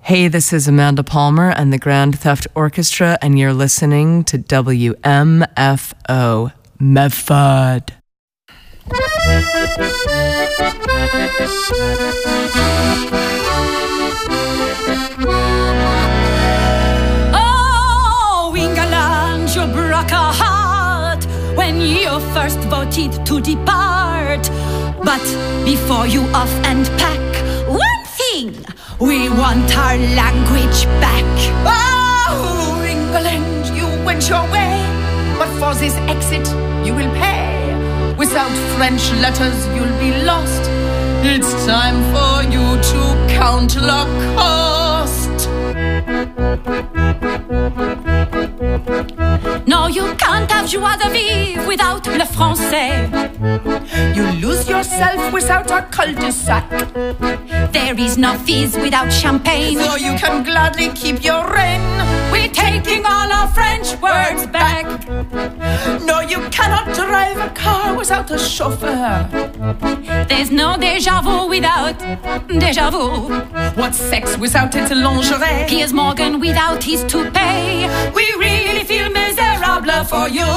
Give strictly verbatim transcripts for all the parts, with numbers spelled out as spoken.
Hey, this is Amanda Palmer and the Grand Theft Orchestra, and you're listening to W M F O, Medford. Oh, England, you broke our heart when you first voted to depart. But before you off and pack, one thing, we want our language back. Oh, England, you went your way, but for this exit you will pay. Without French letters you'll be lost. It's time for you to count the cost. No, you can't have joie de vivre without le français. You lose yourself without a cul-de-sac. There is no fizz without champagne. So you can gladly keep your reign. We're taking all our French words back. No, you cannot drive a car without a chauffeur. There's no déjà vu without déjà vu. What's sex without its lingerie? Piers Morgan without his toupee. We really feel miserable for you.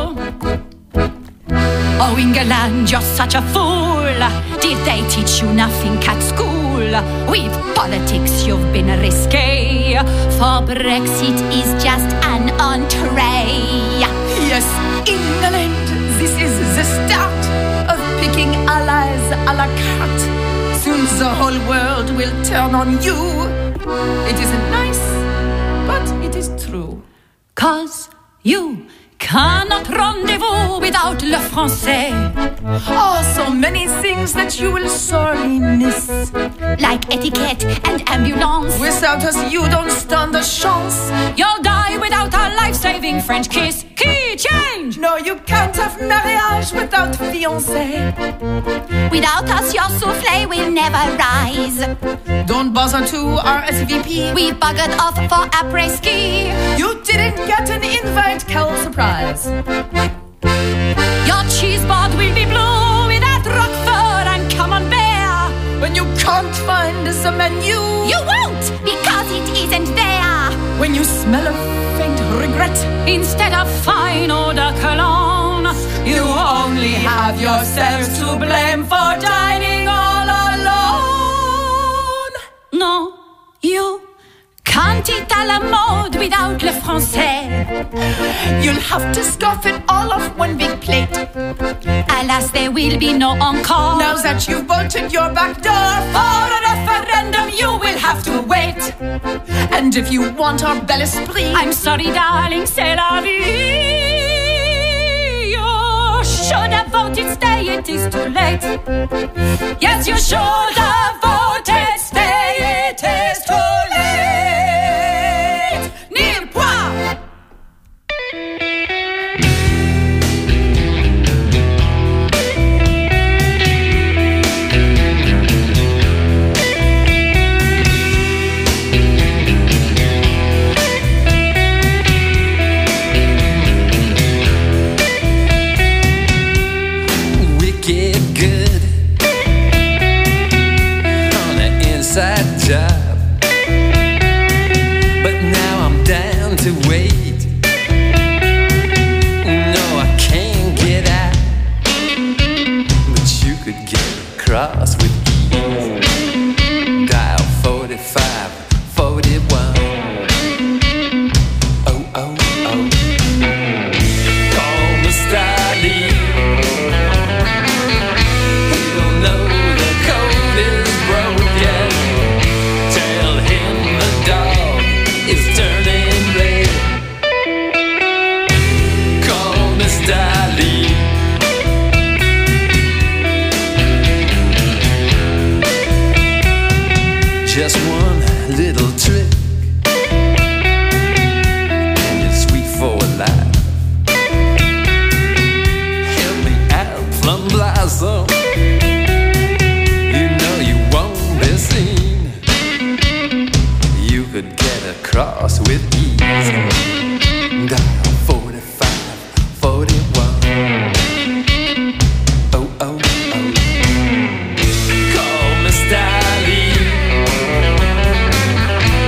Oh, England, you're such a fool. Did they teach you nothing at school? With politics you've been risque. For Brexit is just an entree. Yes, England, this is the start of picking allies à la carte. Soon the whole world will turn on you. It isn't nice, but it is true. 'Cause you cannot rendezvous without le français. Oh, so many things that you will sorely miss. Like etiquette and ambulance. Without us you don't stand a chance. You'll die without a life-saving French kiss. Key change! No, you can't have mariage without fiancé. Without us your soufflé will never rise. Don't bother to R S V P. We buggered off for après-ski. You didn't get an invite, Cal surprise. Your cheese board will be blue without Roquefort and Camembert. When you can't find the menu, you won't, because it isn't there. When you smell a faint regret, instead of fine eau de cologne, you only have yourselves to blame for dining all alone. No, you can't eat à la mode without le français. You'll have to scoff it all off one big plate. Alas, there will be no encore. Now that you've bolted your back door for a referendum, you will have to wait. And if you want our bel esprit, I'm sorry, darling, c'est la vie. You should have voted stay, it is too late. Yes, you should have voted stay, it is too late. Nil point. Wicked good on the inside job, but now I'm down to wait. No, I can't get out, but you could get across with ease. Dial forty-five forty-one. Oh, oh, oh. Call me Starlee. Just one little trick, and it's sweet for life. Help me out, Plum Blossom. You know you won't be seen. You could get across with ease. Dial forty-five forty-one. Oh, oh, oh. Call me Starlee.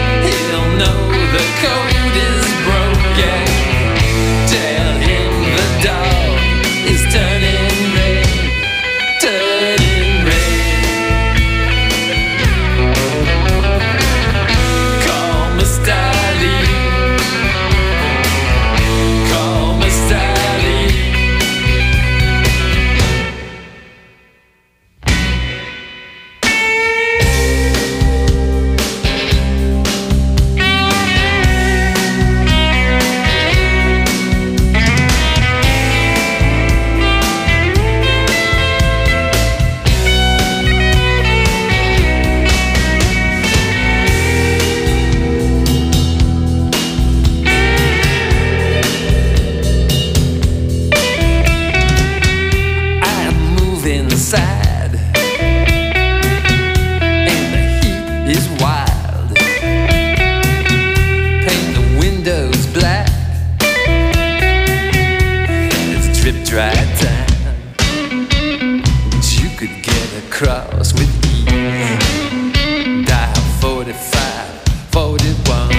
cross with ease. Dial forty-five, forty-one.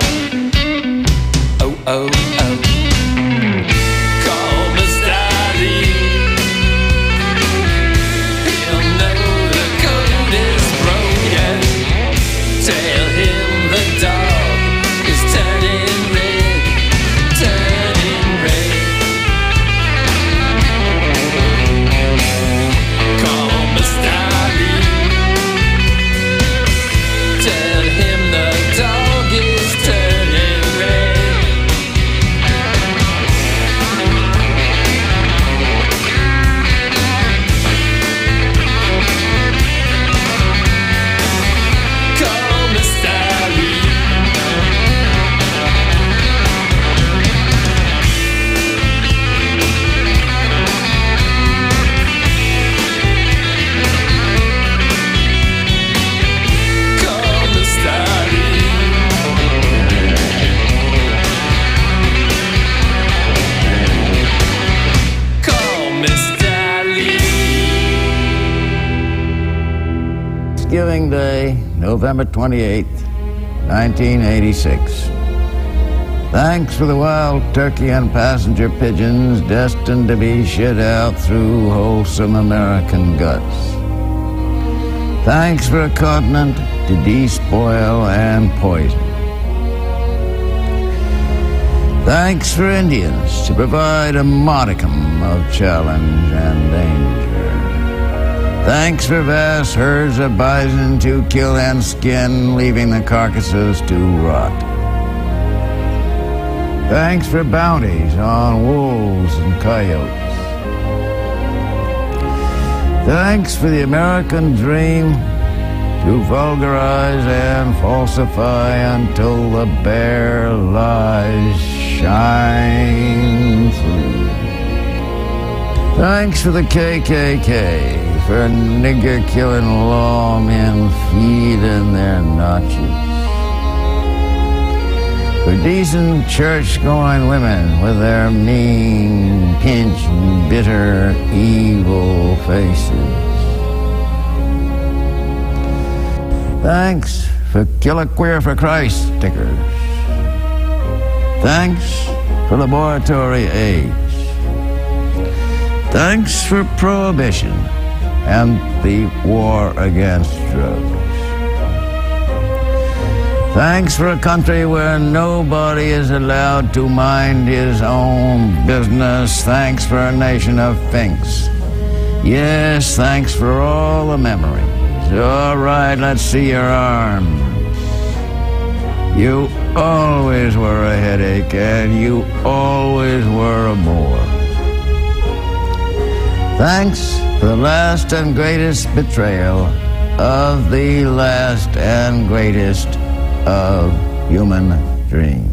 Oh, oh, oh. Call Mister Lee. He'll know the code is broken. Tell him the dog is turning red, turning red. Call Mister Lee. Tell him the dog is turning red. Call Mister Lee. Call Mister Lee. Call Mister Lee. Thanksgiving Day, November twenty-eighth, nineteen eighty-six. Thanks for the wild turkey and passenger pigeons destined to be shit out through wholesome American guts. Thanks for a continent to despoil and poison. Thanks for Indians to provide a modicum of challenge and danger. Thanks for vast herds of bison to kill and skin, leaving the carcasses to rot. Thanks for bounties on wolves and coyotes. Thanks for the American dream to vulgarize and falsify until the bare lies shine through. Thanks for the K K K, for nigger-killing lawmen feeding their notches. For decent church-going women with their mean, pinched, bitter, evil faces. Thanks for Kill a Queer for Christ stickers. Thanks for laboratory aids. Thanks for prohibition and the war against drugs. Thanks for a country where nobody is allowed to mind his own business. Thanks for a nation of finks. Yes, thanks for all the memories. All right, let's see your arms. You always were a headache, and you always were a bore. Thanks for the last and greatest betrayal of the last and greatest of human dreams.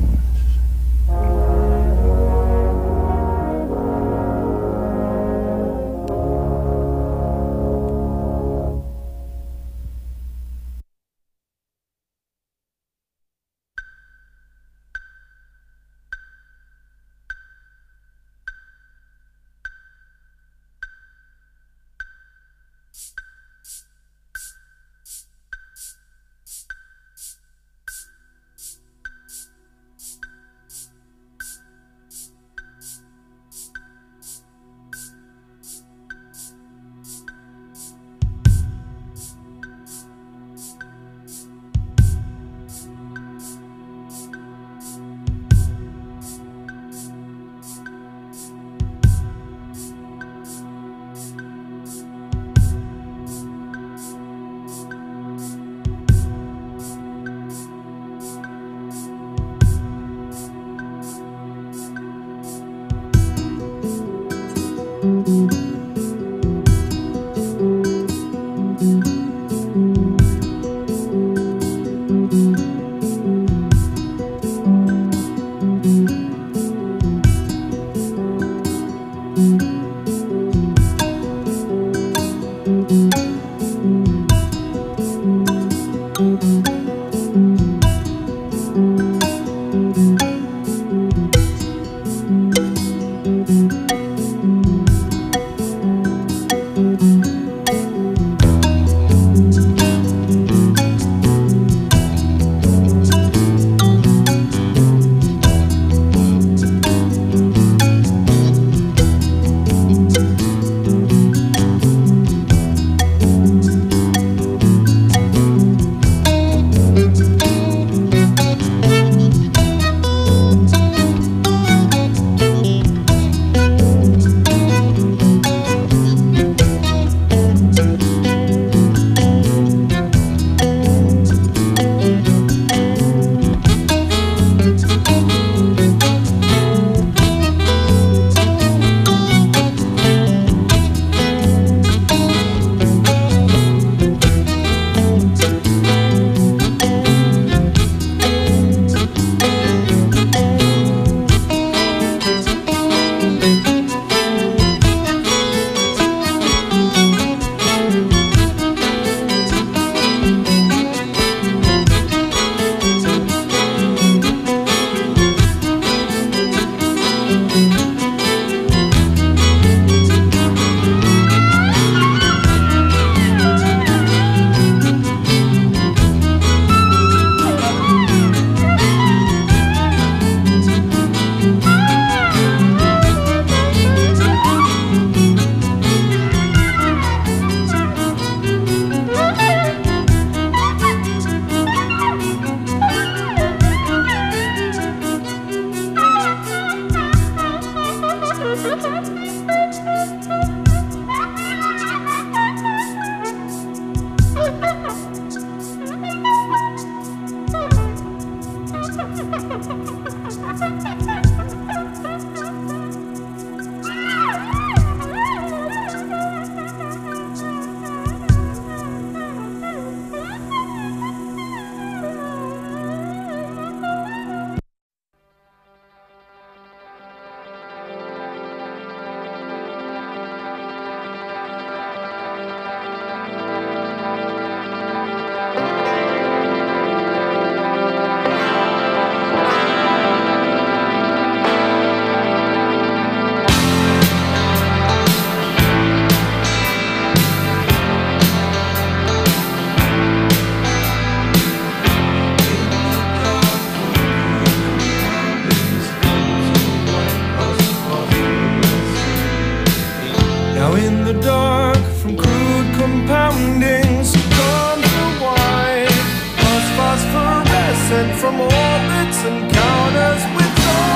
from orbits encounters with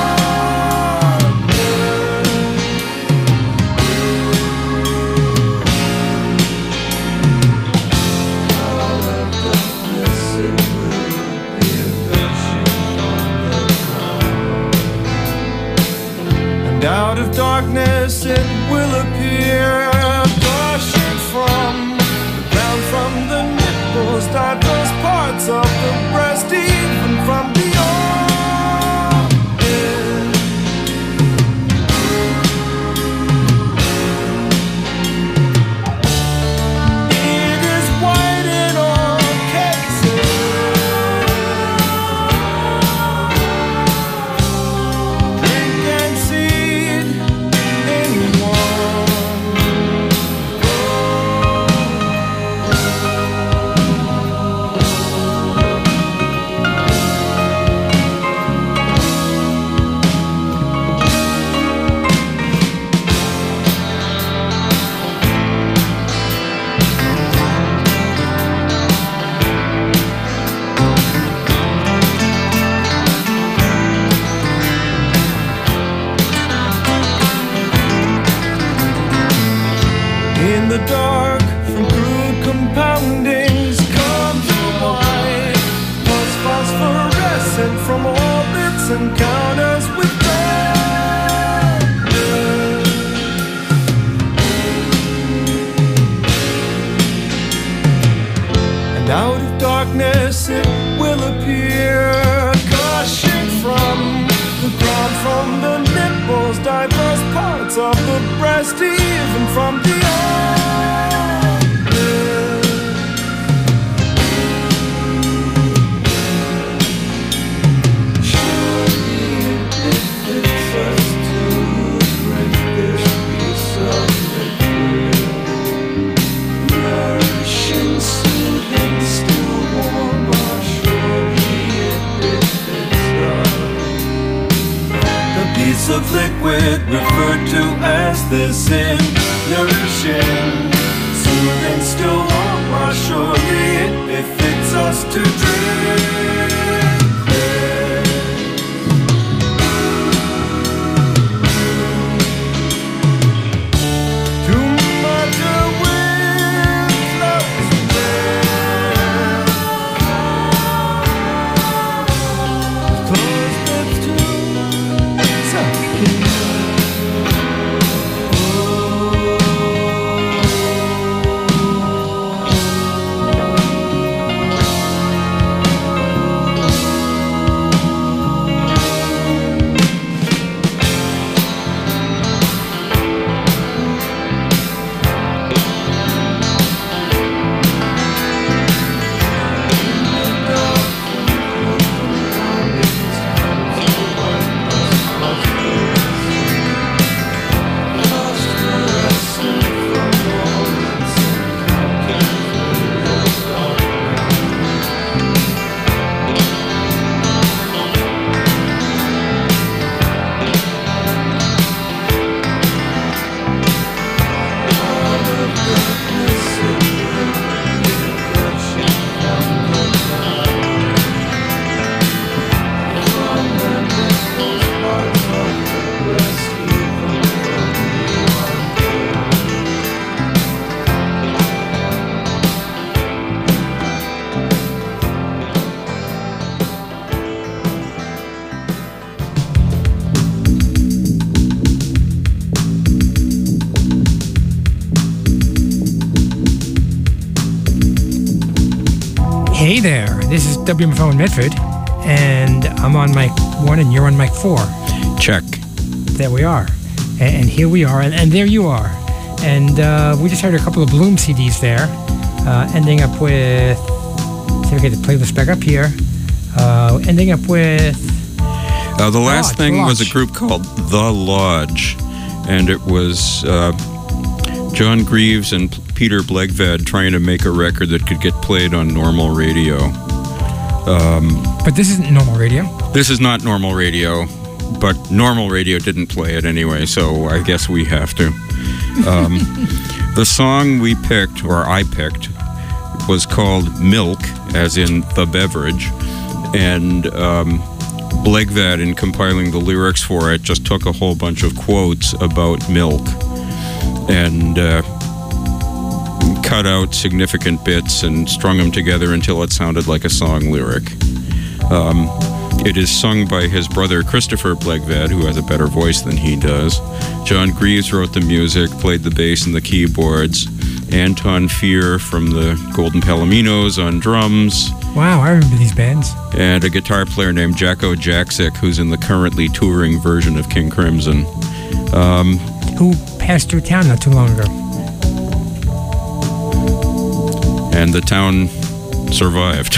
and out of darkness it will appear, gushing from the ground, from the nipples, diverse parts of the breast, even from the in the dark, from crude compoundings comes the white, plus phosphorescent from orbits encounters with darkness. And out of darkness it will appear, gushing from the ground, from the nipples, diverse parts of the breast, even from the of liquid referred to as the sin, nourishing, soothing, still warm, or surely it befits us to drink this. To mutter with close breath, close lips to Hey there, this is W M F O in Medford, and I'm on mic one and you're on mic four. Check. There we are. And, and here we are, and, and there you are. And uh, we just heard a couple of Bloom C Ds there, uh, ending up with, see if I get the playlist back up here, uh, ending up with... Uh, the last Lodge, thing Lodge. was a group called The Lodge, and it was uh, John Greaves and Peter Blegvad trying to make a record that could get played on normal radio. Um, but this isn't normal radio. This is not normal radio, but normal radio didn't play it anyway, so I guess we have to. Um, the song we picked, or I picked, was called Milk, as in the beverage, and um, Blegvad, in compiling the lyrics for it, just took a whole bunch of quotes about milk and uh, cut out significant bits and strung them together until it sounded like a song lyric. Um, it is sung by his brother Christopher Blegvad, who has a better voice than he does. John Greaves wrote the music, played the bass and the keyboards. Anton Fear from the Golden Palominos on drums. Wow, I remember these bands. And a guitar player named Jacko Jaksic, who's in the currently touring version of King Crimson. Um, Who passed through town not too long ago. And the town survived.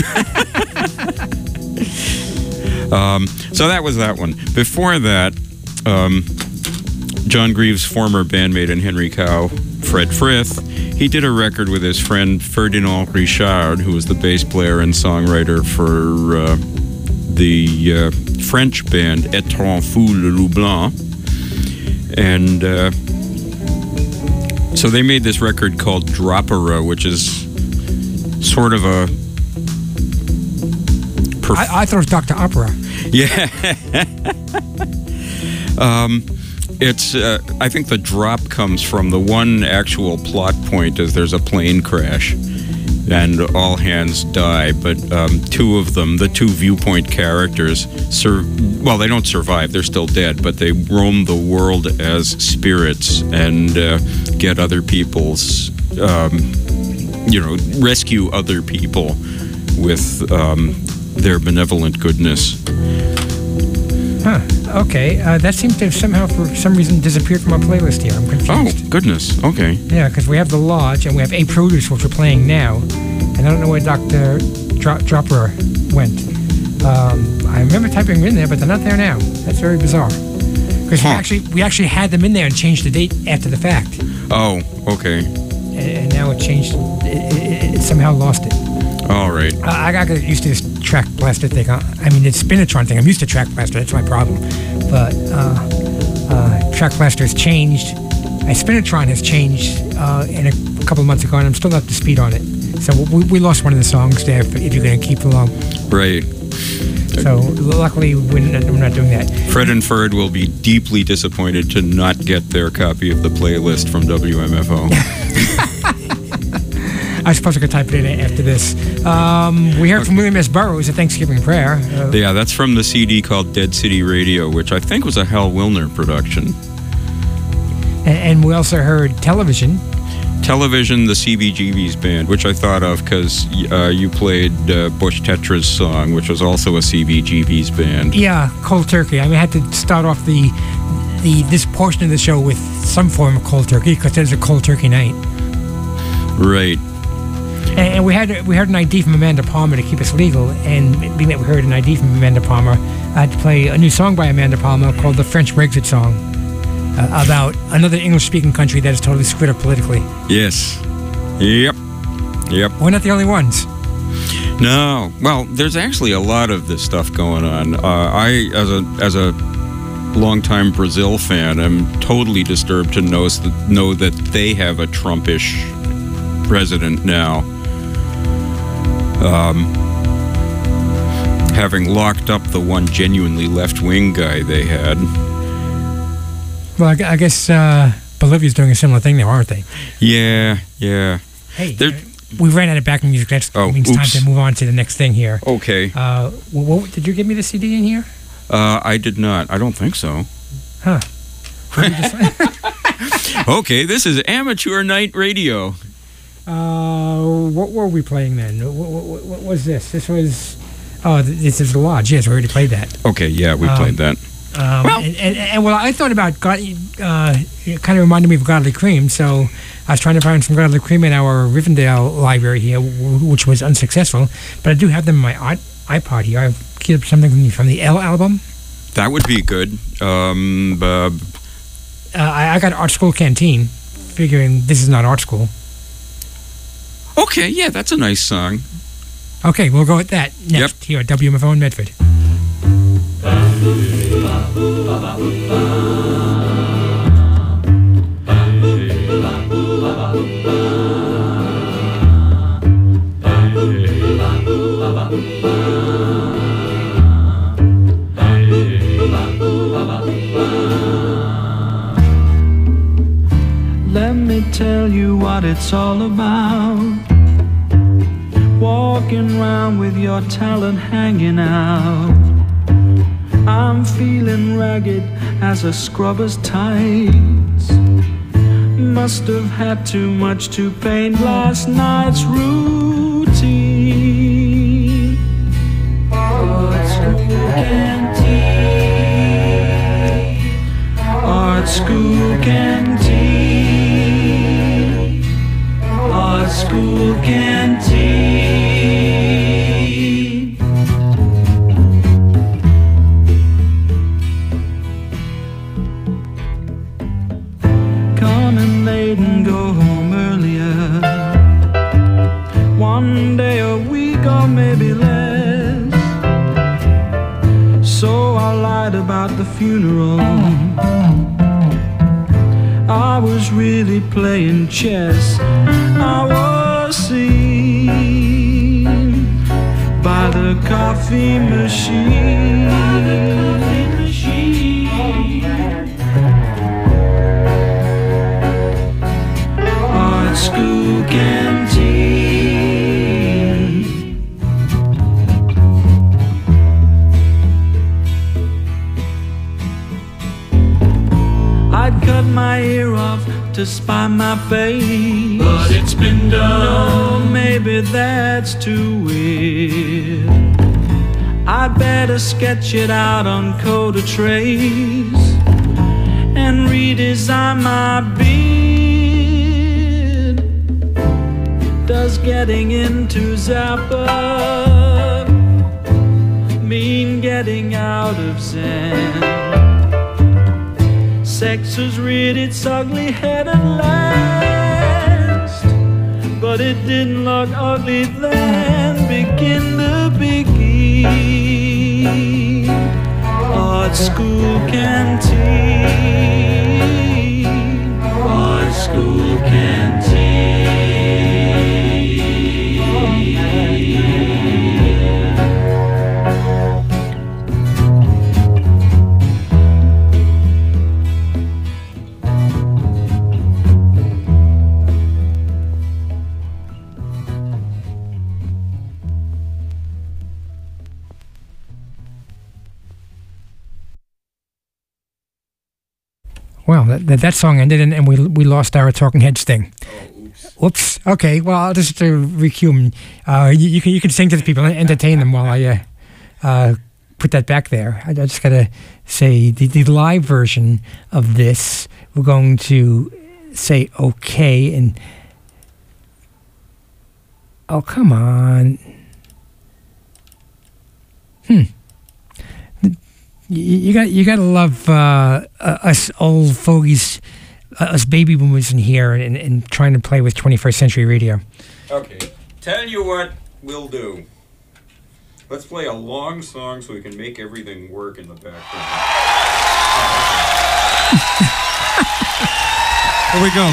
um, so that was that one. Before that, um, John Greaves' former bandmate and Henry Cow, Fred Frith, he did a record with his friend Ferdinand Richard, who was the bass player and songwriter for uh, the uh, French band Étrange Fou le Loup Blanc. And uh, so they made this record called Dropera, which is sort of a... Perf- I, I thought it was Doctor Opera. Yeah. um, it's, uh, I think the drop comes from the one actual plot point is there's a plane crash and all hands die, but um, two of them, the two viewpoint characters, sur- well, they don't survive, they're still dead, but they roam the world as spirits and uh, get other people's, um, you know, rescue other people with um, their benevolent goodness. Huh. Okay. Uh, that seems to have somehow, for some reason, disappeared from our playlist here. I'm confused. Oh, goodness. Okay. Yeah, because we have The Lodge and we have A Produce, which we're playing now. And I don't know where Doctor Dro- Dropper went. Um, I remember typing them in there, but they're not there now. That's very bizarre. Because Huh. we actually we actually had them in there and changed the date after the fact. Oh, okay. And, and now it changed. It, it, it somehow lost it. All right. I, I got used to this Track Blaster thing. I, I mean, it's Spinatron thing. I'm used to Track Blaster. That's my problem. But uh, uh, Track Blaster has changed. My Spinatron has changed uh, in a, a couple of months ago, and I'm still not up to speed on it. So we, we lost one of the songs there. If, if you're going to keep along. Right. So luckily, we're not, we're not doing that. Fred and Ferd will be deeply disappointed to not get their copy of the playlist from W M F O. I suppose I could type it in after this. Um, we heard from William S. Burroughs, a Thanksgiving prayer. Uh, Yeah, that's from the C D called Dead City Radio, which I think was a Hal Wilner production. and, and we also heard Television. Television, the C B G B's band, which I thought of because uh, you played uh, Bush Tetra's song, which was also a C B G B's band. Yeah, Cold Turkey. I mean, I had to start off the the this portion of the show with some form of Cold Turkey because there's a Cold Turkey night. Right. And, and we had we heard an I D from Amanda Palmer to keep us legal, and being that we heard an I D from Amanda Palmer, I had to play a new song by Amanda Palmer called the French Brexit Song, uh, about another English-speaking country that is totally screwed up politically. Yes. Yep. Yep. We're not the only ones. No. Well, there's actually a lot of this stuff going on. Uh, I, as a as a longtime Brazil fan, am totally disturbed to know, know that they have a Trumpish president now. Um, having locked up the one genuinely left-wing guy they had. Well, I, gu- I guess uh, Bolivia's doing a similar thing now, aren't they? Yeah, yeah. Hey, They're- uh, we ran out of backing music. That Oh, means oops. time to move on to the next thing here. Okay. Uh, wh- what, did you give me the C D in here? Uh, I did not. I don't think so. Huh. Okay, this is Amateur Night Radio. Uh, what were we playing then? What, what, what was this? This was. Oh, th- this is The Lodge. Yes, we already played that. Okay, yeah, we Um, played that. Um, Well- and, and, and well, I thought about God. Uh, it kind of reminded me of Godly Cream, so I was trying to find some Godly Cream in our Rivendell library here, w- which was unsuccessful. But I do have them in my i- iPod here. I've queued up something from the, from the L album. That would be good. Um, uh, Uh, I, I got Art School Canteen, figuring this is not art school. okay, yeah, that's a nice song. Okay, we'll go with that next here at W M F O in Medford. Ba ba ba it's all about. Walking around with your talent hanging out. I'm feeling ragged as a scrubber's tights. Must have had too much to paint last night's routine. Art school canteen. Art school canteen. Art school canteen. Coming late and go home earlier. One day a week or maybe less. So I lied about the funeral. I was really playing chess. I was seen by the coffee machine. Art school canteen. I'd cut my ear off to spy my face, but it's been done. No, maybe that's too weird. I'd better sketch it out on Coda Trace and redesign my beard. Does getting into Zappa mean getting out of Zen? Sex has reared its ugly head at last, but it didn't look ugly then. Begin the biggie. Art school canteen. Art school canteen. Well, that, that, that song ended, and, and we we lost our Talking Heads thing. Oh, oops. Whoops. Okay. Well, I'll just uh, recue. Uh, you, you can you can sing to the people and entertain them while I uh, uh, put that back there. I, I just gotta say the, the live version of this. We're going to say okay and oh come on. Hmm. You, you got you got to love uh, us old fogies, uh, us baby boomers in here, and, and trying to play with twenty-first century radio. Okay, tell you what we'll do. Let's play a long song so we can make everything work in the background. Here we go.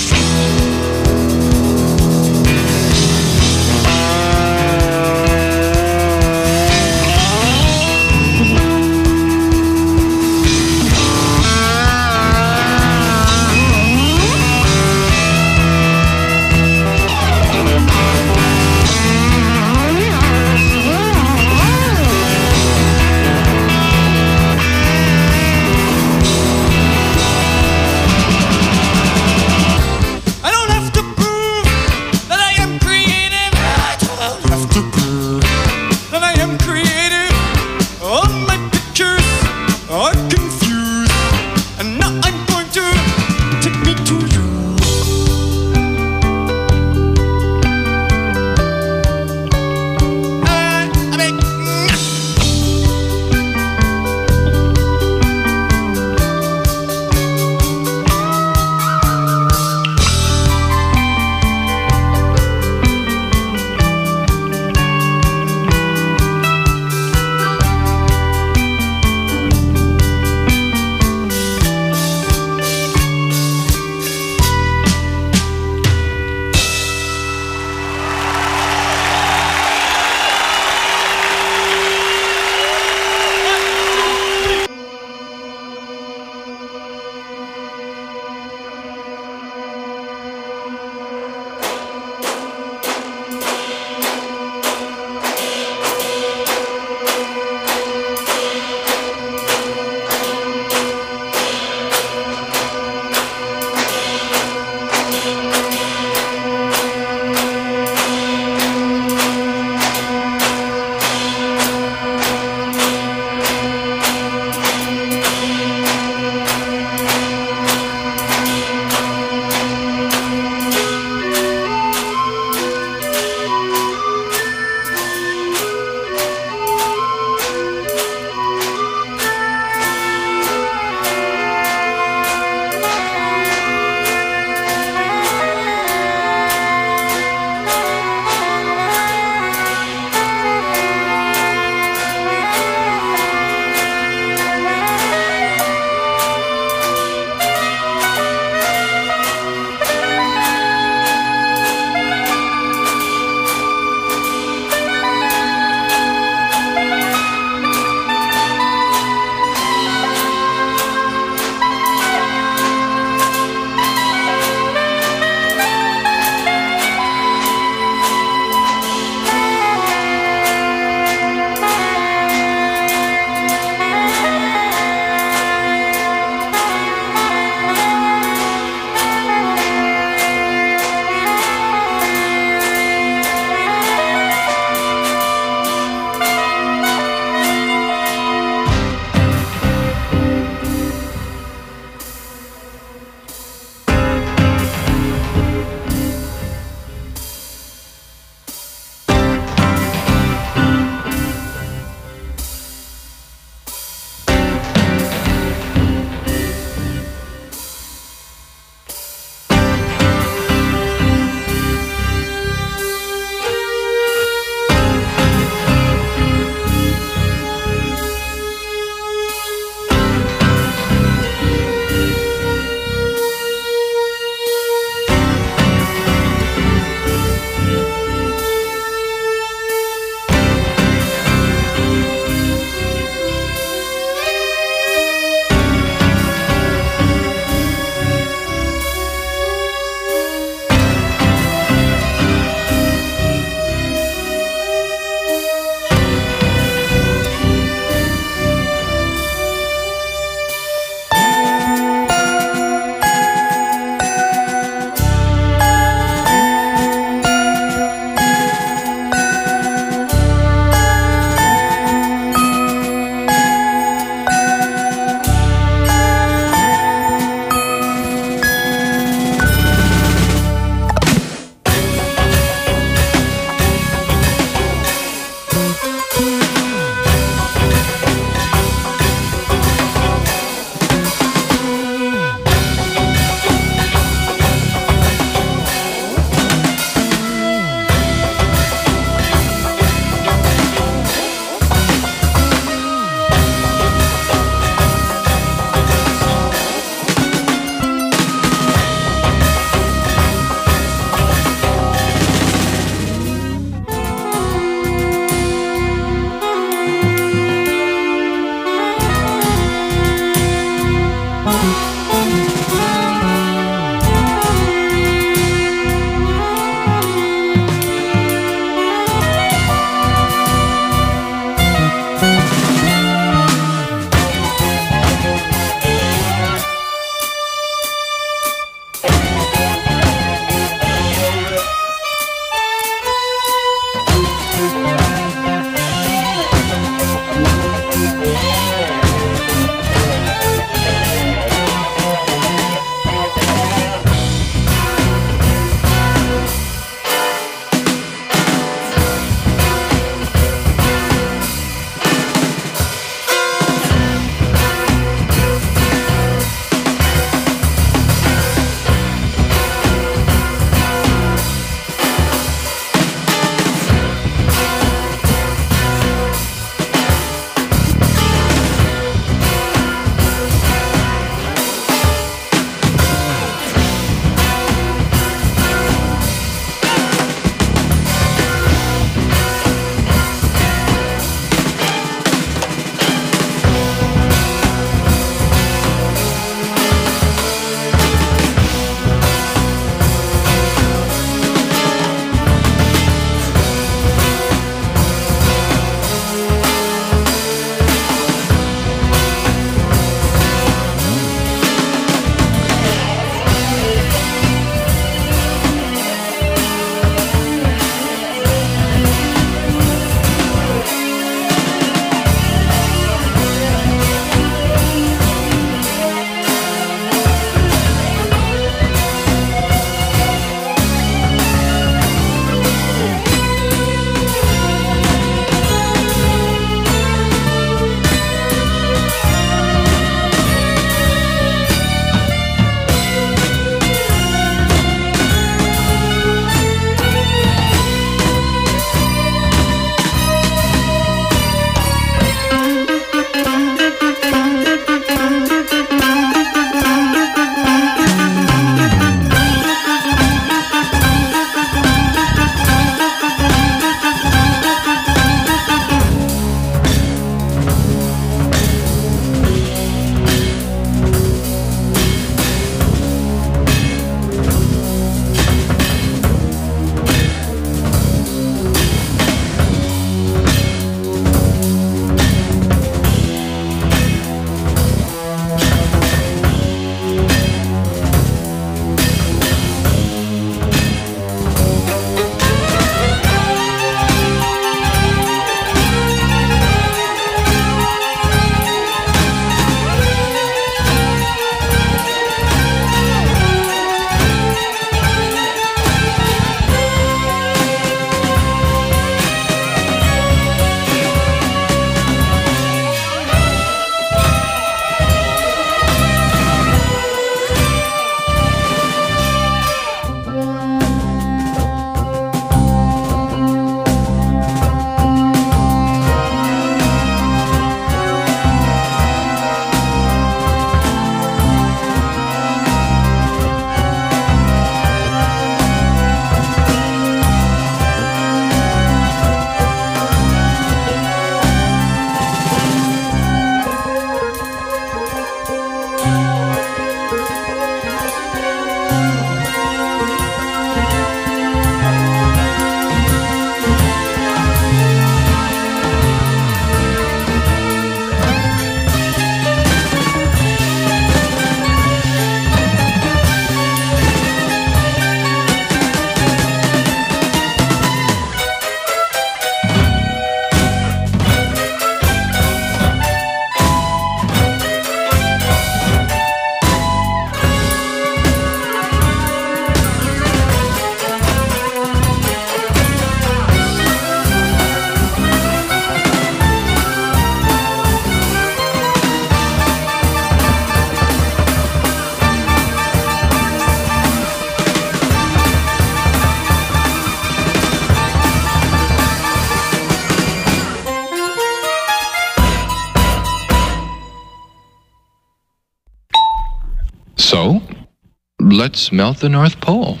let's melt the North Pole.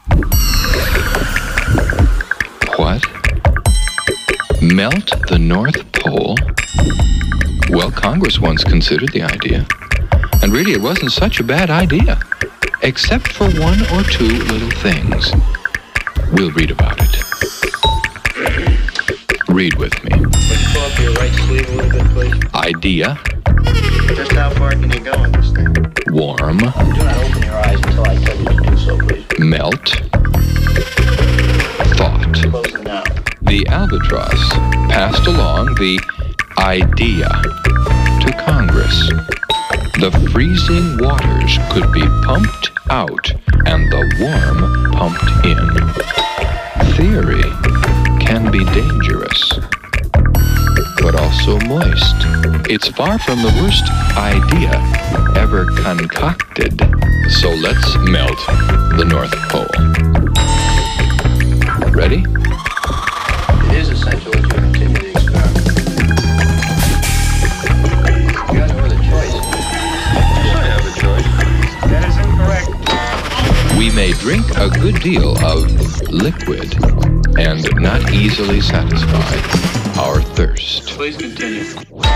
What? Melt the North Pole? Well, Congress once considered the idea. And really, it wasn't such a bad idea. Except for one or two little things. We'll read about it. Read with me. Would you pull up your right sleeve a little bit, please? Idea. Just how far can you go in this thing? Warm. Do not open your eyes until I tell you to do so, please. Melt. Thought. Close them now. The Albatross passed along the idea to Congress. The freezing waters could be pumped out and the warm pumped in. Theory can be dangerous, but also moist. It's far from the worst idea ever concocted. So let's melt the North Pole. Ready? It is essential that you continue the experiment. You have no other choice. I have a choice. That is incorrect. We may drink a good deal of liquid and not easily satisfy our thirst. Please continue.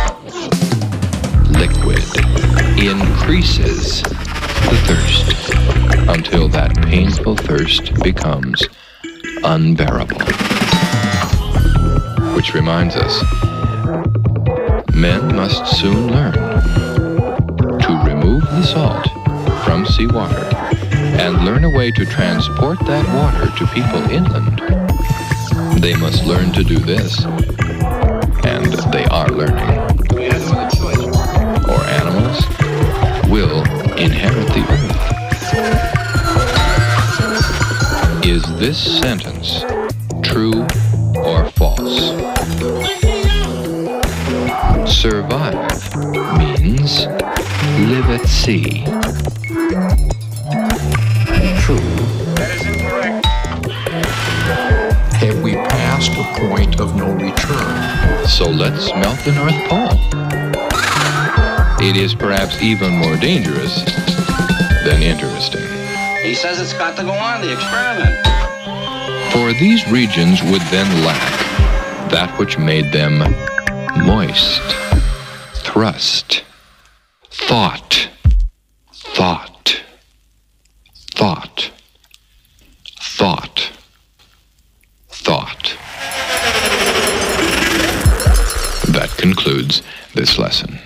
Liquid increases the thirst until that painful thirst becomes unbearable. Which reminds us, men must soon learn to remove the salt from seawater and learn a way to transport that water to people inland. They must learn to do this, and they are learning. We have no other choice. Or animals will inherit the earth. Is this sentence true or false? Survive means live at sea. True. That is incorrect. Have we passed a point of no return? So let's melt the North Pole. It is perhaps even more dangerous than interesting. He says it's got to go on, the experiment. For these regions would then lack that which made them moist, thrust, thought, thought, thought, thought, thought. That concludes this lesson.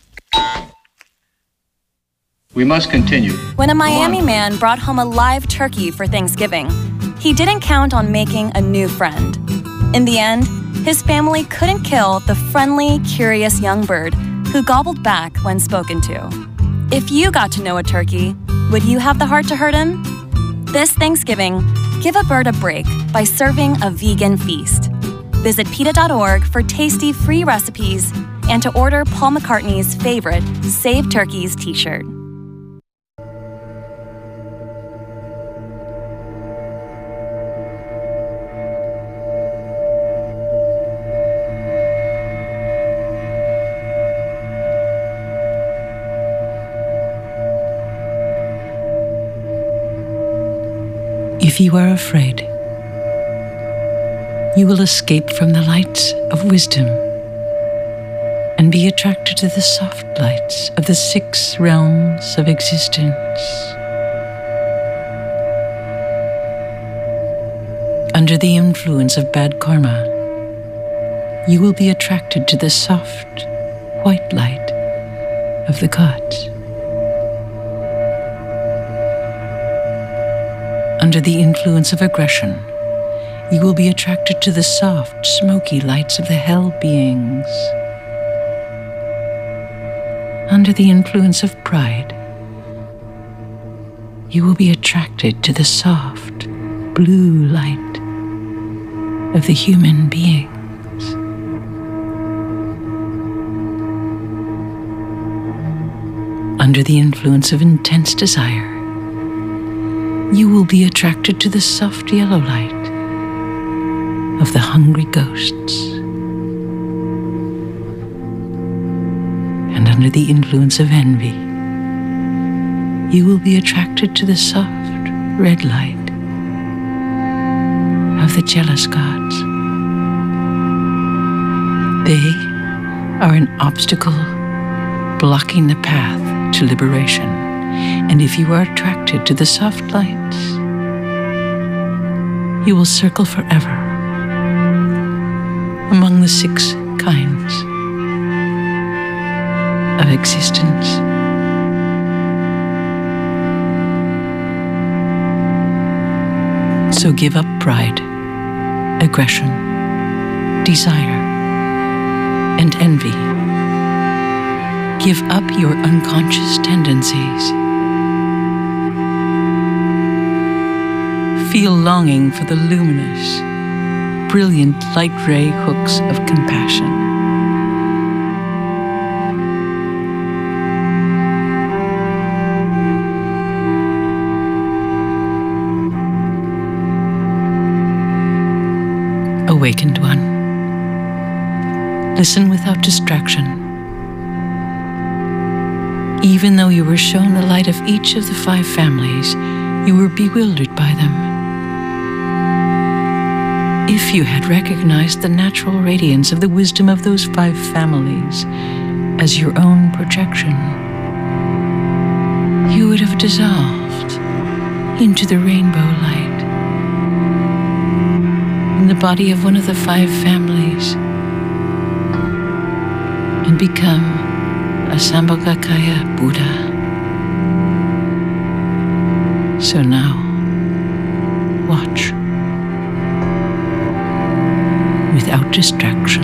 We must continue. When a Miami man brought home a live turkey for Thanksgiving, he didn't count on making a new friend. In the end, his family couldn't kill the friendly, curious young bird who gobbled back when spoken to. If you got to know a turkey, would you have the heart to hurt him? This Thanksgiving, give a bird a break by serving a vegan feast. Visit PETA dot org for tasty free recipes and to order Paul McCartney's favorite Save Turkeys t-shirt. If you are afraid, you will escape from the lights of wisdom and be attracted to the soft lights of the six realms of existence. Under the influence of bad karma, you will be attracted to the soft, white light of the gods. Under the influence of aggression, you will be attracted to the soft, smoky lights of the hell beings. Under the influence of pride, you will be attracted to the soft, blue light of the human beings. Under the influence of intense desire, you will be attracted to the soft yellow light of the hungry ghosts. And under the influence of envy, you will be attracted to the soft red light of the jealous gods. They are an obstacle blocking the path to liberation. And if you are attracted to the soft lights, you will circle forever among the six kinds of existence. So give up pride, aggression, desire, and envy. Give up your unconscious tendencies. Feel longing for the luminous, brilliant light ray hooks of compassion. Awakened one, listen without distraction. Even though you were shown the light of each of the five families, you were bewildered by them. If you had recognized the natural radiance of the wisdom of those five families as your own projection, you would have dissolved into the rainbow light in the body of one of the five families and become a Sambhogakaya Buddha. So now, watch without distraction.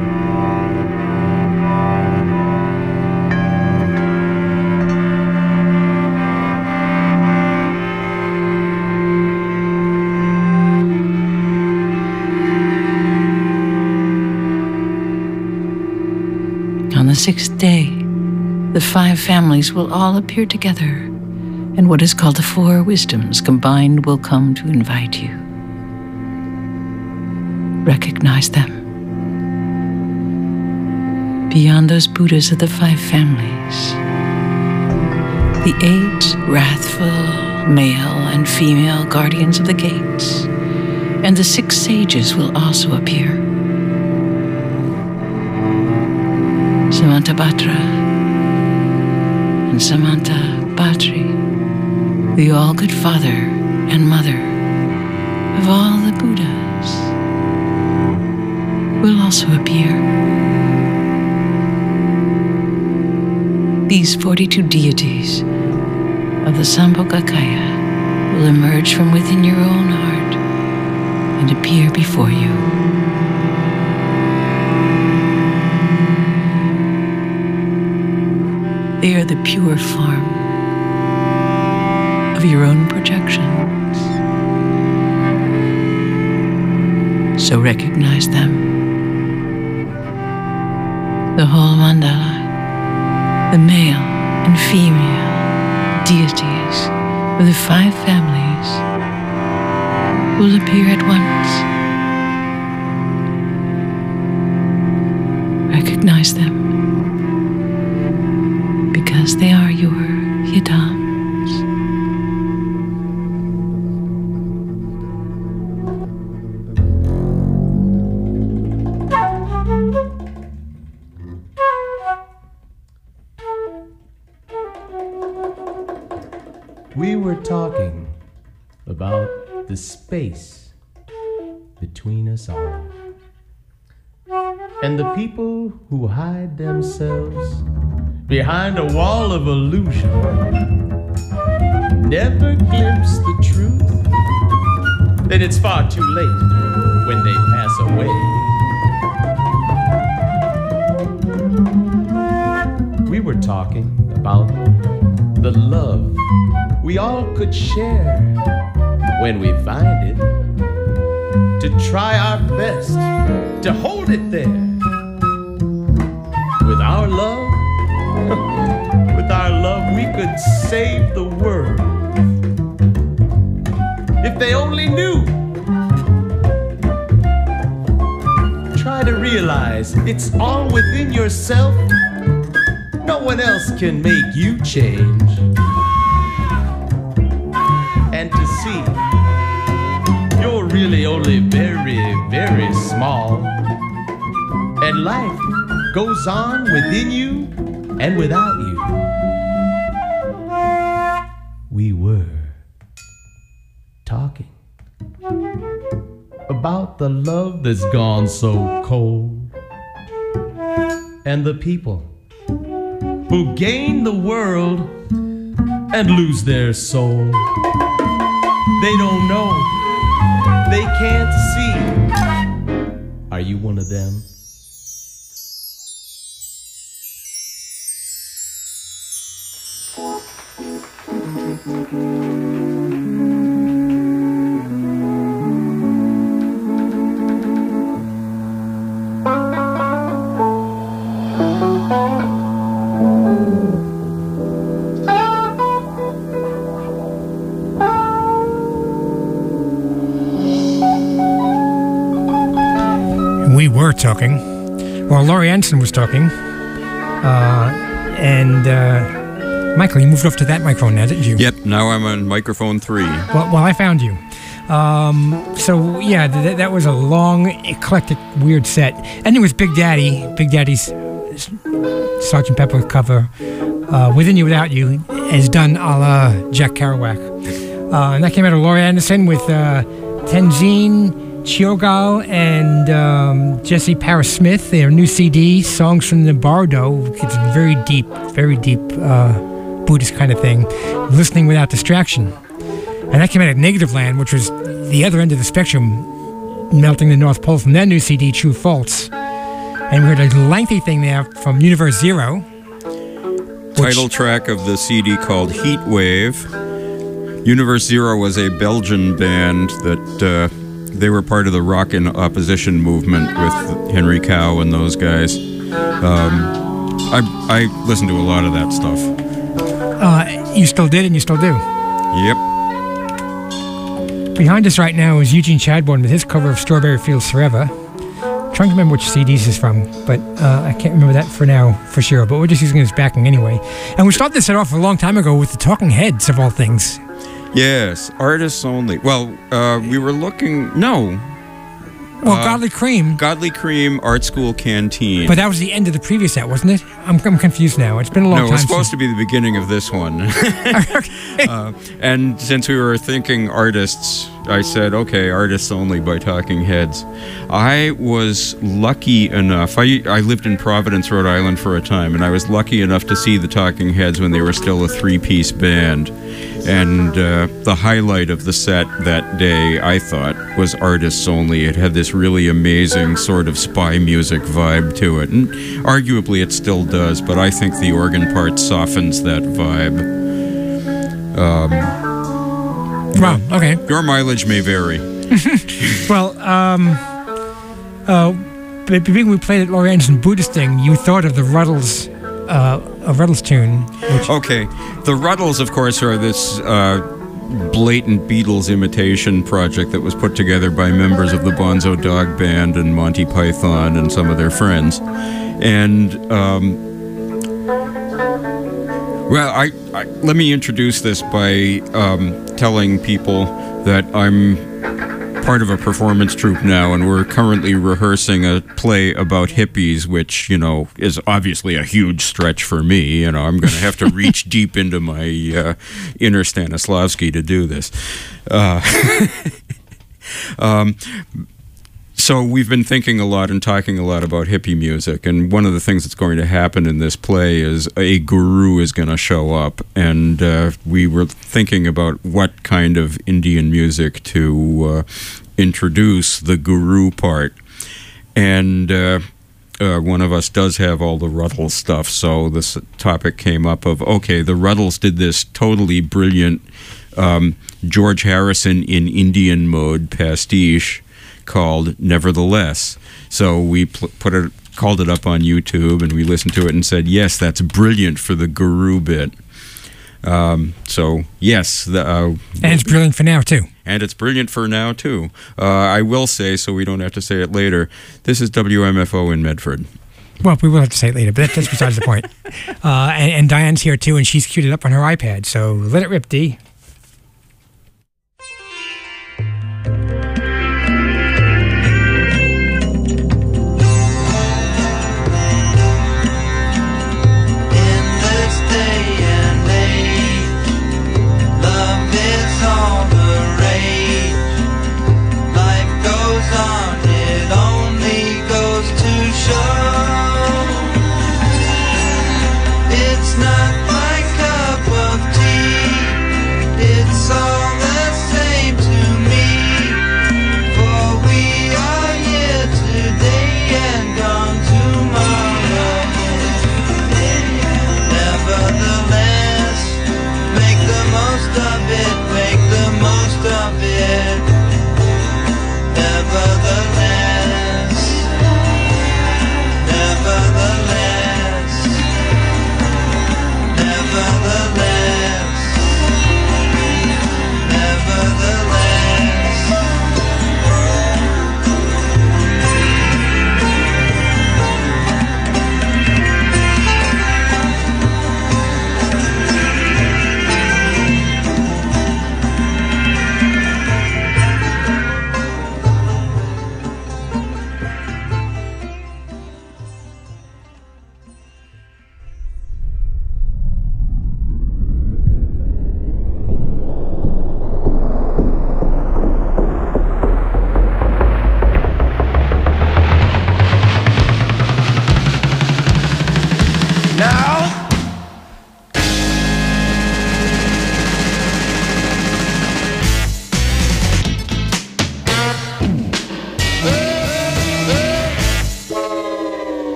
On the sixth day, the five families will all appear together, and what is called the four wisdoms combined will come to invite you. Recognize them. Beyond those Buddhas of the five families, the eight wrathful male and female guardians of the gates, and the six sages will also appear. Samantabhadra and Samantabhadri, the all-good father and mother of all the Buddhas, will also appear. These forty-two deities of the Sambhogakaya will emerge from within your own heart and appear before you. They are the pure form of your own projections. So recognize them. The whole mandala, the male and female deities of the five families will appear at once. Recognize them, because they are your yidams. We were talking about the space between us all, and the people who hide themselves behind a wall of illusion never glimpse the truth that it's far too late when they pass away. We were talking about the love we all could share when we find it, to try our best to hold it there. With our love, with our love, we could save the world. If they only knew. Try to realize it's all within yourself. No one else can make you change. really only very, very small. And life goes on within you and without you. We were talking about the love that's gone so cold, and the people who gain the world and lose their soul. They don't know, they can't see. Are you one of them? We were talking. Well, Laurie Anderson was talking. Uh, and uh, Michael, you moved off to that microphone now, didn't you? Yep, now I'm on microphone three. Well, well I found you. Um, so, yeah, th- that was a long, eclectic, weird set. And it was Big Daddy, Big Daddy's Sergeant Pepper cover, uh, Within You, Without You, is done a la Jack Kerouac. Uh, and that came out of Laurie Anderson with uh, Tenzin Chiogal and um, Jesse Paris Smith, their new C D, Songs from the Bardo. It's very deep, very deep uh, Buddhist kind of thing. Listening Without Distraction. And that came out of Negative Land, which was the other end of the spectrum, melting the North Pole from their new C D, True Faults. And we heard a lengthy thing there from Universe Zero. Title track of the C D called Heat Wave. Universe Zero was a Belgian band that... Uh, They were part of the rock in opposition movement with Henry Cow and those guys. Um, I, I listened to a lot of that stuff. Uh, you still did and you still do. Yep. Behind us right now is Eugene Chadbourne with his cover of Strawberry Fields Forever. I'm trying to remember which C D this is from, but uh, I can't remember that for now for sure. But we're just using his backing anyway. And we started this set off a long time ago with the Talking Heads of all things. Yes, artists only. Well, uh, we were looking... No. Well, uh, Godly Cream. Godly Cream, Art School Canteen. But that was the end of the previous set, wasn't it? I'm, I'm confused now. It's been a long no, time. No, it was supposed since... to be the beginning of this one. uh, and since we were thinking artists, I said, okay, artists only by Talking Heads. I was lucky enough. I, I lived in Providence, Rhode Island for a time, and I was lucky enough to see the Talking Heads when they were still a three-piece band. And uh, the highlight of the set that day, I thought, was Artists Only. It had this really amazing sort of spy music vibe to it. And arguably it still does, but I think the organ part softens that vibe. Um, wow, okay. Your mileage may vary. Well, um, uh, being we played at Laurie Anderson Buddhist thing, you thought of the Ruddles, uh, a Ruddles tune. Which... Okay, the Ruddles, of course, are this uh, blatant Beatles imitation project that was put together by members of the Bonzo Dog Band and Monty Python and some of their friends. And, um, well, I, I let me introduce this by um, telling people that I'm part of a performance troupe now, and we're currently rehearsing a play about hippies, which, you know, is obviously a huge stretch for me. You know, I'm going to have to reach deep into my uh, inner Stanislavski to do this. Uh, um, so we've been thinking a lot and talking a lot about hippie music, and one of the things that's going to happen in this play is a guru is going to show up, and uh, we were thinking about what kind of Indian music to uh, introduce the guru part. And uh, uh, one of us does have all the Ruddles stuff, so this topic came up of, okay, the Ruddles did this totally brilliant um, George Harrison in Indian mode pastiche called Nevertheless. So we pl- put it, called it up on YouTube, and we listened to it and said, yes, that's brilliant for the guru bit. Um, so, yes. The, uh, and it's brilliant for now, too. And it's brilliant for now, too. Uh, I will say, so we don't have to say it later, this is W M F O in Medford. Well, we will have to say it later, but that, that's besides the point. Uh, and, and Diane's here, too, and she's queued it up on her iPad, so let it rip, Dee.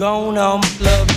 gone, all my love